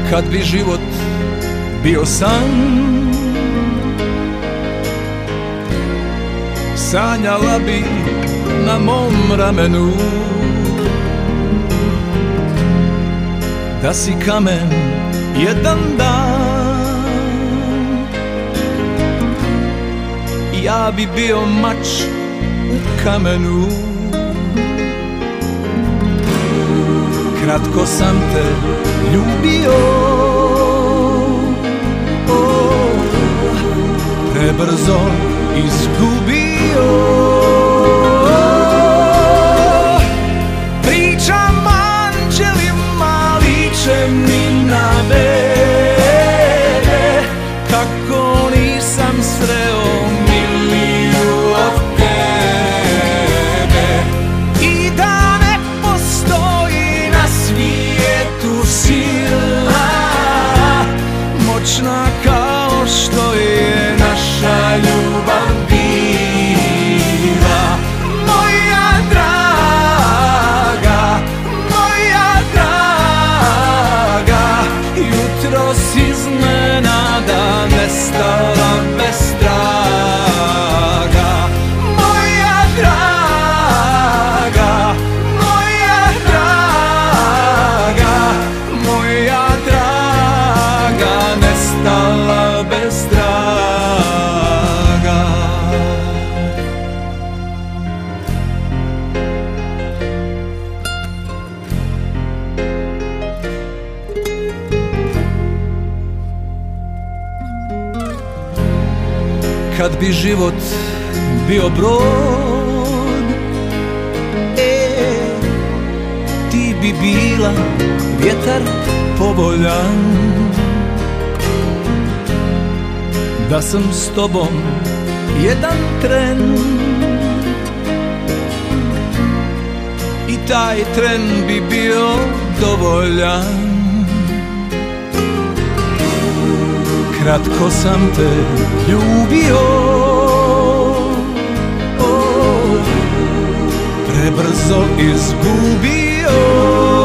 Kad bi život bio san, sanjala bi na mom ramenu da si kamen jedan dan. Ja bi bio mač u kamenu, kratko sam te ljubio, prebrzo izgubio. Pričam anđelima, liče mi na mene, kako nisam sreo miliju od tebe. I da ne postoji na svijetu sila moćna kao što je naša ljubav bila. Moja draga, jutros iznenada nestala bez traga. Moja draga, nestala bez traga. Kad bi život bio brod, ti bi bila vjetar povoljan. Da sam s tobom jedan tren i taj tren bi bio dovoljan. Kratko sam te ljubio, prebrzo izgubio.